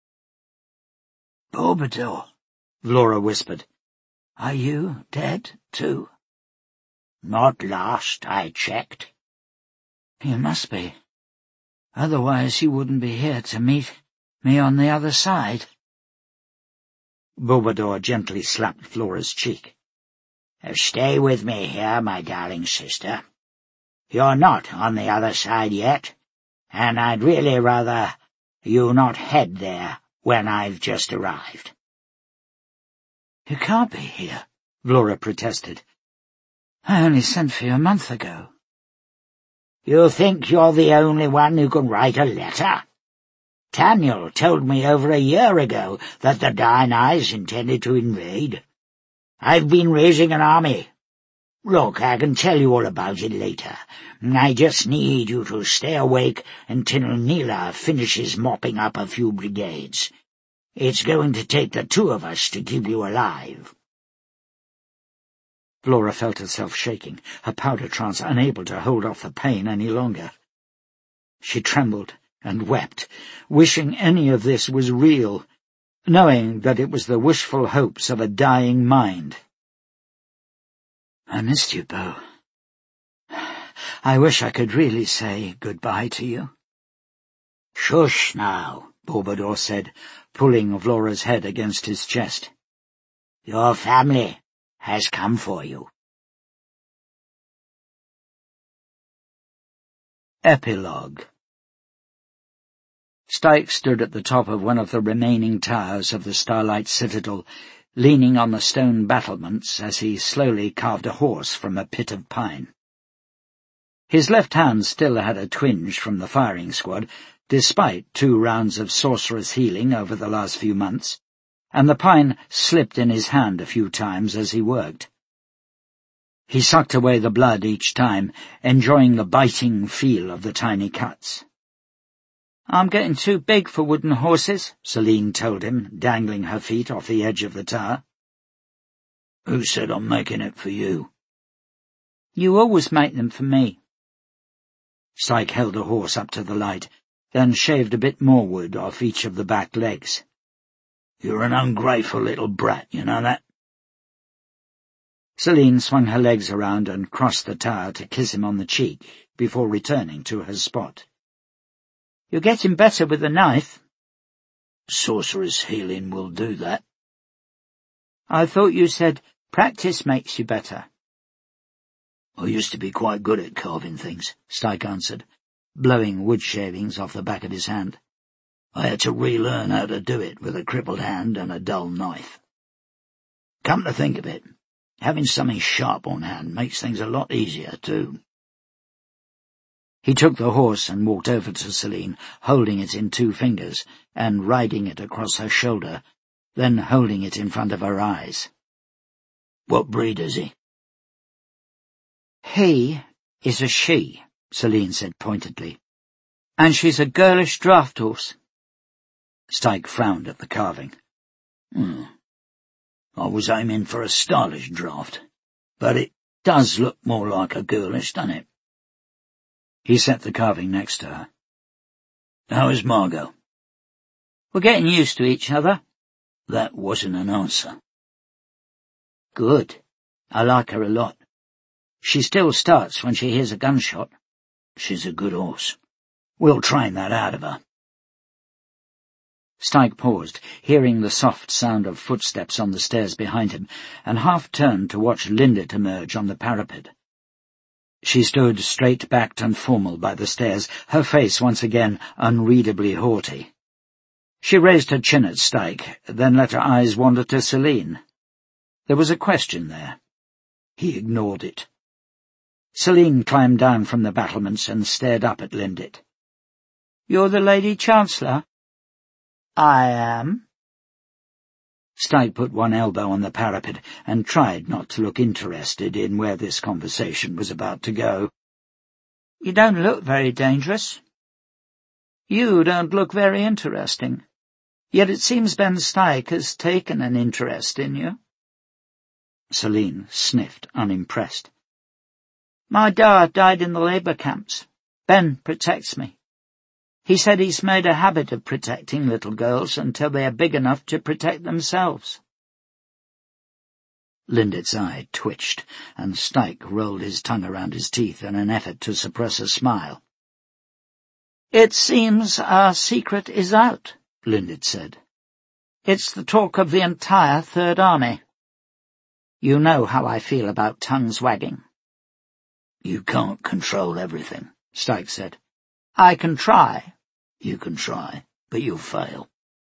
"Bobadil," Flora whispered. "Are you dead, too?" "Not last I checked." "You must be. Otherwise you wouldn't be here to meet me on the other side. Bobador gently slapped Flora's cheek. Stay with me here, my darling sister. You're not on the other side yet, and I'd really rather you not head there when I've just arrived. You can't be here, Flora protested. I only sent for you a month ago. You think you're the only one who can write a letter? Daniel told me over a year ago that the Dainais intended to invade. I've been raising an army. Look, I can tell you all about it later. I just need you to stay awake until Nila finishes mopping up a few brigades. It's going to take the two of us to keep you alive. Flora felt herself shaking, her powder trance unable to hold off the pain any longer. She trembled and wept, wishing any of this was real, knowing that it was the wishful hopes of a dying mind. I missed you, Bo. I wish I could really say goodbye to you. Shush now, Bobador said, pulling Flora's head against his chest. Your family has come for you. Epilogue. Stike stood at the top of one of the remaining towers of the Starlight Citadel, leaning on the stone battlements as he slowly carved a horse from a pit of pine. His left hand still had a twinge from the firing squad, despite two rounds of sorcerer's healing over the last few months, and the pine slipped in his hand a few times as he worked. He sucked away the blood each time, enjoying the biting feel of the tiny cuts. I'm getting too big for wooden horses, Celine told him, dangling her feet off the edge of the tower. Who said I'm making it for you? You always make them for me. Stike held the horse up to the light, then shaved a bit more wood off each of the back legs. You're an ungrateful little brat, you know that? Celine swung her legs around and crossed the tower to kiss him on the cheek, before returning to her spot. You're getting better with the knife. Sorcerer's healing will do that. I thought you said practice makes you better. I used to be quite good at carving things, Stike answered, blowing wood shavings off the back of his hand. I had to relearn how to do it with a crippled hand and a dull knife. Come to think of it, having something sharp on hand makes things a lot easier, too. He took the horse and walked over to Celine, holding it in two fingers and riding it across her shoulder, then holding it in front of her eyes. What breed is he? He is a she, Celine said pointedly, and she's a girlish draft horse. Stike frowned at the carving. Hmm. I was aiming for a stylish draft, but it does look more like a girlish, doesn't it? He set the carving next to her. How is Margot? We're getting used to each other. That wasn't an answer. Good. I like her a lot. She still starts when she hears a gunshot. She's a good horse. We'll train that out of her. Stike paused, hearing the soft sound of footsteps on the stairs behind him, and half-turned to watch Lindit emerge on the parapet. She stood straight-backed and formal by the stairs, her face once again unreadably haughty. She raised her chin at Stike, then let her eyes wander to Celine. There was a question there. He ignored it. Celine climbed down from the battlements and stared up at Lindit. "You're the Lady Chancellor?" "I am." Stike put one elbow on the parapet and tried not to look interested in where this conversation was about to go. "You don't look very dangerous. You don't look very interesting. Yet it seems Ben Stike has taken an interest in you." Celine sniffed, unimpressed. "My dad died in the labour camps. Ben protects me. He said he's made a habit of protecting little girls until they are big enough to protect themselves." Lindit's eye twitched, and Stike rolled his tongue around his teeth in an effort to suppress a smile. "It seems our secret is out," Lindit said. "It's the talk of the entire Third Army. You know how I feel about tongues wagging." "You can't control everything," Stike said. "I can try." "You can try, but you'll fail."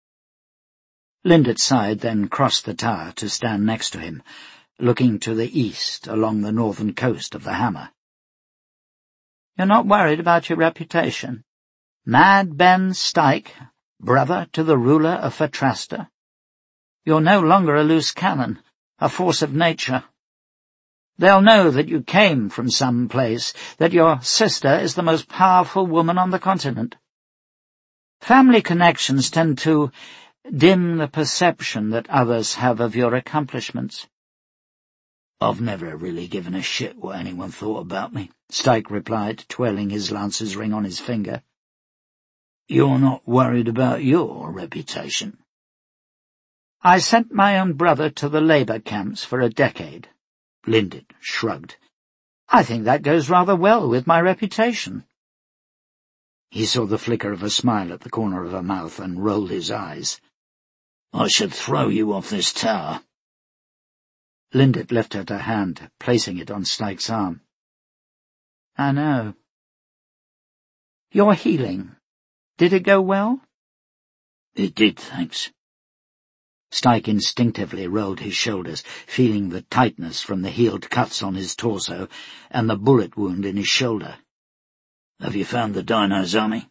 Lindit sighed, then crossed the tower to stand next to him, looking to the east along the northern coast of the Hammer. "You're not worried about your reputation? Mad Ben Stike, brother to the ruler of Fatrasta. You're no longer a loose cannon, a force of nature. They'll know that you came from some place, that your sister is the most powerful woman on the continent. Family connections tend to dim the perception that others have of your accomplishments." "I've never really given a shit what anyone thought about me," Stike replied, twirling his lancer's ring on his finger. "You're not worried about your reputation?" "I sent my own brother to the labour camps for a decade." Lindit shrugged. "I think that goes rather well with my reputation." He saw the flicker of a smile at the corner of her mouth and rolled his eyes. "I should throw you off this tower." Lindit lifted her hand, placing it on Stike's arm. "I know." "Your healing, did it go well?" "It did, thanks." Stike instinctively rolled his shoulders, feeling the tightness from the healed cuts on his torso and the bullet wound in his shoulder. "Have you found the Dino's army?"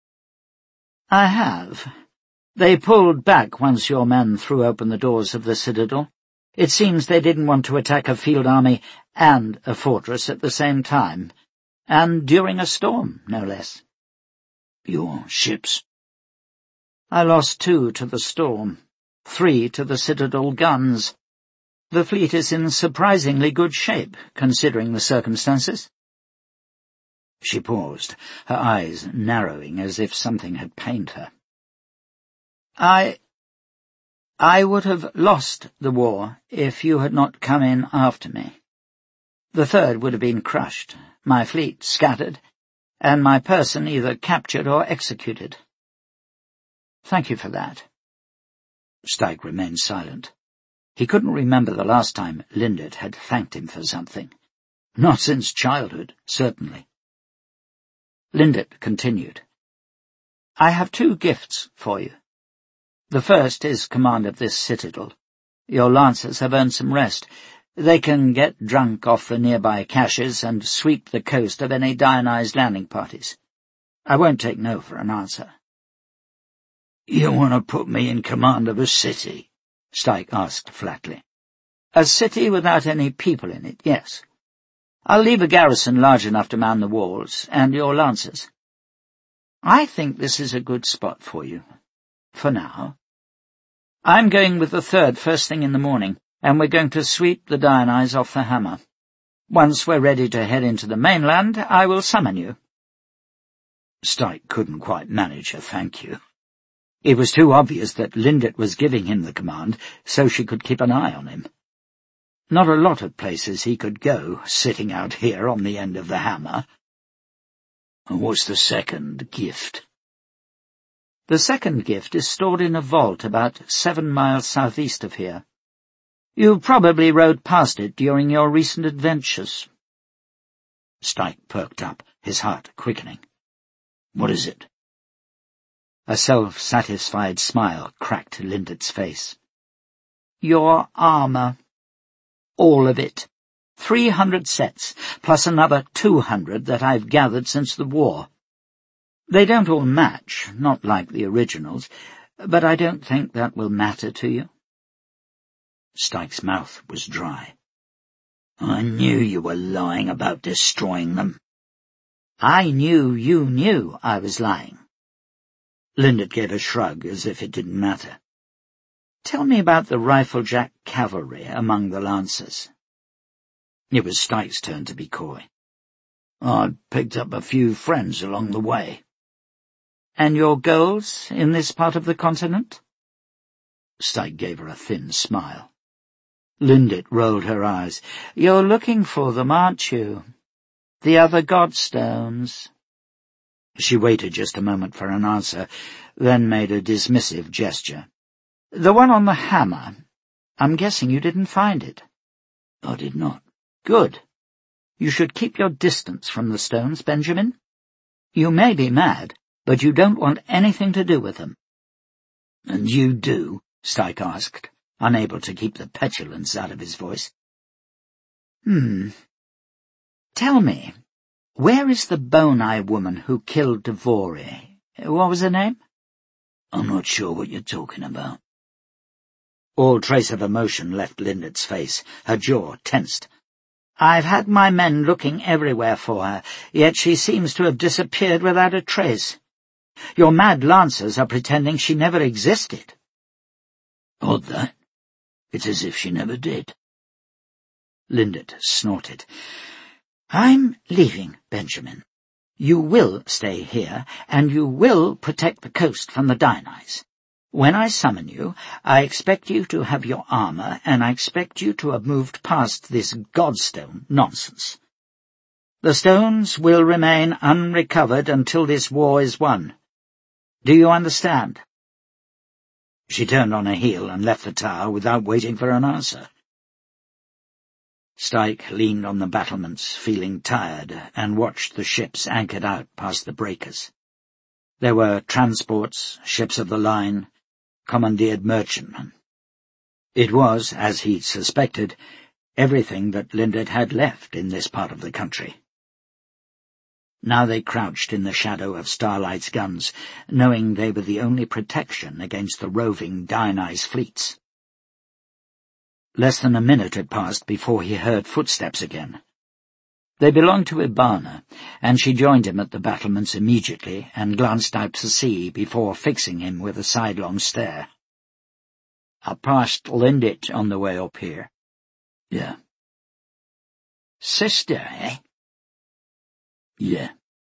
"I have. They pulled back once your men threw open the doors of the citadel. It seems they didn't want to attack a field army and a fortress at the same time, and during a storm, no less." "Your ships?" "I lost two to the storm, three to the citadel guns. The fleet is in surprisingly good shape, considering the circumstances." She paused, her eyes narrowing as if something had pained her. I... I would have lost the war if you had not come in after me. The Third would have been crushed, my fleet scattered, and my person either captured or executed. Thank you for that." Stike remained silent. He couldn't remember the last time Lindit had thanked him for something. Not since childhood, certainly. Lindit continued. "I have two gifts for you. The first is command of this citadel. Your lancers have earned some rest. They can get drunk off the nearby caches and sweep the coast of any Dionyzed landing parties. I won't take no for an answer." "You want to put me in command of a city?" Stike asked flatly. "A city without any people in it, yes. I'll leave a garrison large enough to man the walls, and your lancers. I think this is a good spot for you, for now. I'm going with the Third first thing in the morning, and we're going to sweep the Dionyze off the Hammer. Once we're ready to head into the mainland, I will summon you." Stike couldn't quite manage a thank you. It was too obvious that Lindit was giving him the command so she could keep an eye on him. Not a lot of places he could go, sitting out here on the end of the Hammer. "And what's the second gift?" "The second gift is stored in a vault about seven miles southeast of here. You probably rode past it during your recent adventures." Stike perked up, his heart quickening. "What is it?" A self-satisfied smile cracked Lindit's face. "Your armor. All of it. Three hundred sets, plus another two hundred that I've gathered since the war. They don't all match, not like the originals, but I don't think that will matter to you." Stike's mouth was dry. "I knew you were lying about destroying them." "I knew you knew I was lying." Lindit gave a shrug, as if it didn't matter. "Tell me about the Riflejack cavalry among the lancers." It was Stike's turn to be coy. "I picked up a few friends along the way." "And your goals in this part of the continent?" Stike gave her a thin smile. Lindit rolled her eyes. "You're looking for them, aren't you? The other godstones?" She waited just a moment for an answer, then made a dismissive gesture. "The one on the hammer. I'm guessing you didn't find it." "I did not." "Good. You should keep your distance from the stones, Benjamin. You may be mad, but you don't want anything to do with them." "And you do?" Stike asked, unable to keep the petulance out of his voice. Hmm. Tell me, where is the Bone-Eye woman who killed Devore? What was her name?" "I'm not sure what you're talking about." All trace of emotion left Lindet's face. Her jaw tensed. "I've had my men looking everywhere for her, yet she seems to have disappeared without a trace. Your mad lancers are pretending she never existed." "Odd that. It's as if she never did." Lindet snorted. "I'm leaving, Benjamin. You will stay here, and you will protect the coast from the Dionyes. When I summon you, I expect you to have your armor, and I expect you to have moved past this Godstone nonsense. The stones will remain unrecovered until this war is won. Do you understand?" She turned on her heel and left the tower without waiting for an answer. Stike leaned on the battlements, feeling tired, and watched the ships anchored out past the breakers. There were transports, ships of the line, commandeered merchantmen. It was, as he'd suspected, everything that Lindet had left in this part of the country. Now they crouched in the shadow of Starlight's guns, knowing they were the only protection against the roving Dionyse fleets. Less than a minute had passed before he heard footsteps again. They belonged to Ibana, and she joined him at the battlements immediately and glanced out to sea before fixing him with a sidelong stare. "I passed Lindet on the way up here." "Yeah." "Sister, eh?" "Yeah."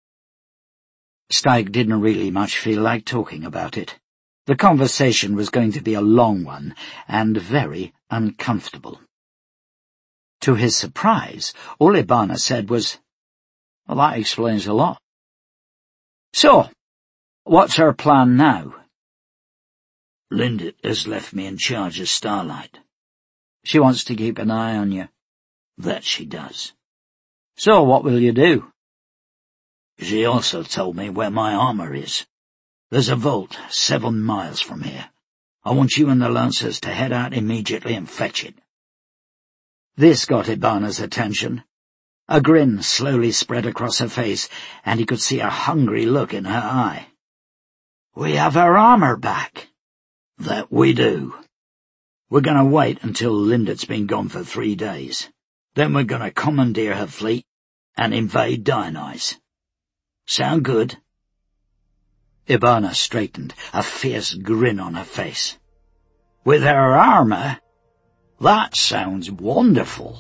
Stike didn't really much feel like talking about it. The conversation was going to be a long one, and very uncomfortable. To his surprise, all Ibana said was, "Well, that explains a lot. So, what's her plan now?" "Lindet has left me in charge of Starlight." "She wants to keep an eye on you." "That she does." "So what will you do?" "She also told me where my armor is. There's a vault seven miles from here. I want you and the Lancers to head out immediately and fetch it." This got Ibana's attention. A grin slowly spread across her face, and he could see a hungry look in her eye. "We have her armor back." "That we do. We're going to wait until Lindet's been gone for three days. Then we're going to commandeer her fleet and invade Dionyse. Sound good?" Ibana straightened, a fierce grin on her face. "With her armor? That sounds wonderful."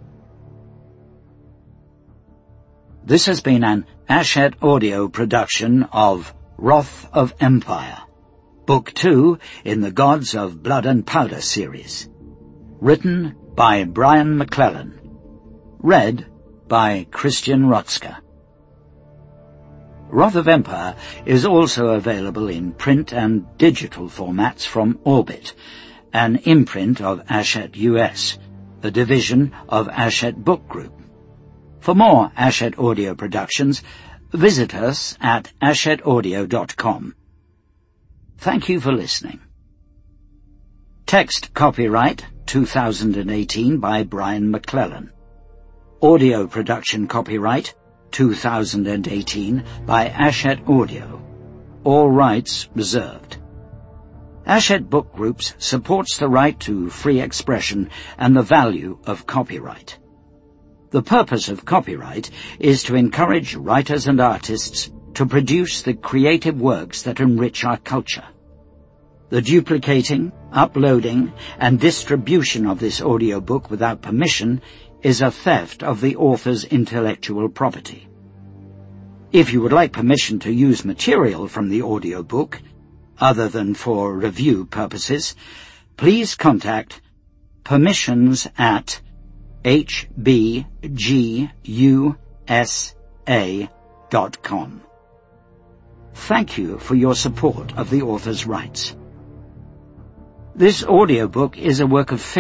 This has been an Ashet Audio production of Wrath of Empire, Book Two in the Gods of Blood and Powder series. Written by Brian McClellan. Read by Christian Rotzka. Wrath of Empire is also available in print and digital formats from Orbit, an imprint of Ashet U S, a division of Ashet Book Group. For more Ashet Audio productions, visit us at ashet audio dot com. Thank you for listening. Text copyright two thousand eighteen by Brian McClellan. Audio production copyright two thousand eighteen by Ashet Audio. All rights reserved. Ashet Book Groups supports the right to free expression and the value of copyright. The purpose of copyright is to encourage writers and artists to produce the creative works that enrich our culture. The duplicating, uploading, and distribution of this audiobook without permission is a theft of the author's intellectual property. If you would like permission to use material from the audiobook, other than for review purposes, please contact permissions at h b g u s a dot com. Thank you for your support of the author's rights. This audiobook is a work of fiction.